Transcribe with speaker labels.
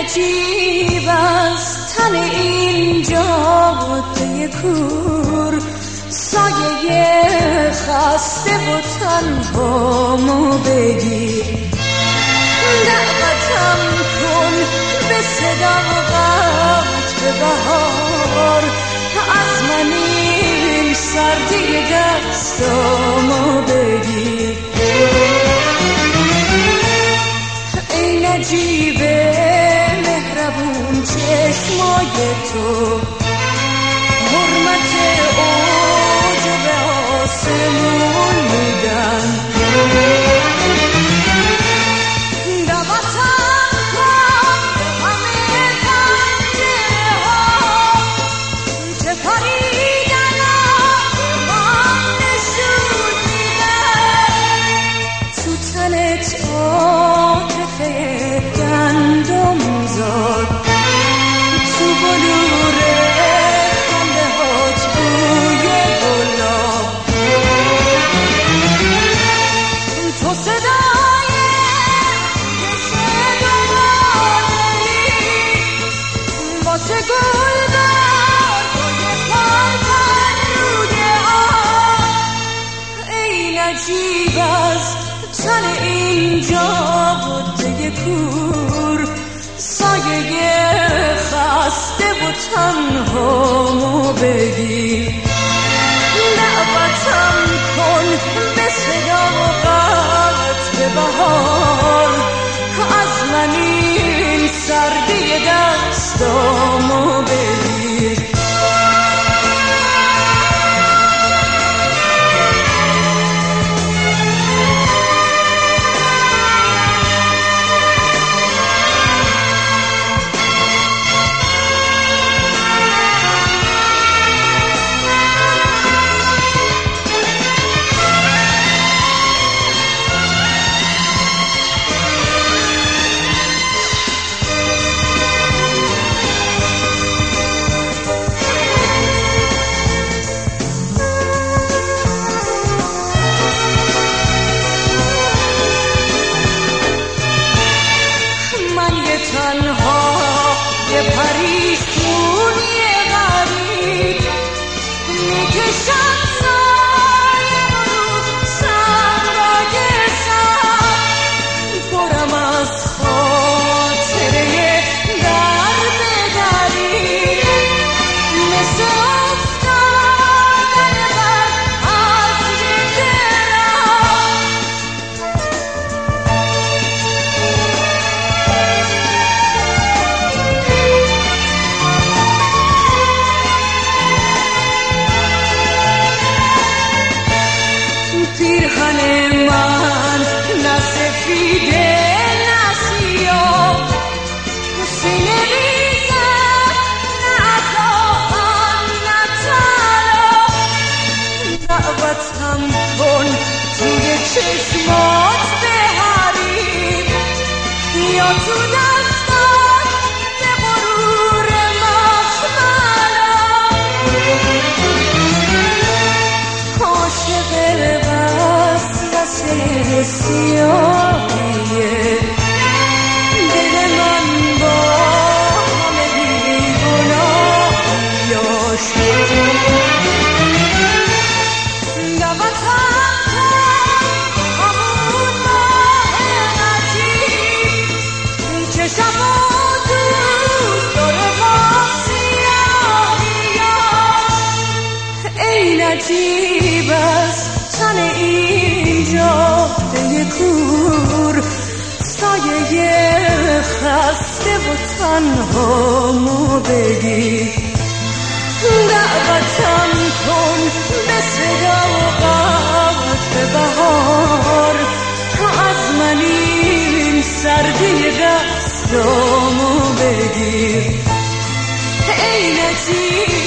Speaker 1: عجیب از تن این جاده کور، سایه خسته و تنهامو بگیر. دعوتم کن به صداقت به بهار، از من این سردی دستامو بگیر. ای نجیب مهربون چشمای تو، حرمت اوج به آسمون میدن. عجیب از تن این جاده کور، سایه خسته و تنهامو بگیر. دعوتم کن به صداقت به بهار، از من این سردی دستامو بگیر. تنها یه پریشونی غریب میکشم سایه رو صندای سر، پرم از خاطره در بدری، مثل افتادن من از یه پیرهن من نه سفیده نه سیاه، سینه ریزم نه اتاقم نه طلا. دعوتم کن توی چشمات به حریم، یا تو دستات به غرور مخملا. عاشق سیاهیه دل من با همه بیگناهیاش. دعوتم کن همون ماه عجیب که شب و دوست داره با سیاهیاش. ای نجیب از تن این جاده کور، سایه خسته و تنهامو بگیر. دعوتم کن به صداقت به بهار، از من این سردی دستامو بگیر. ای نجیب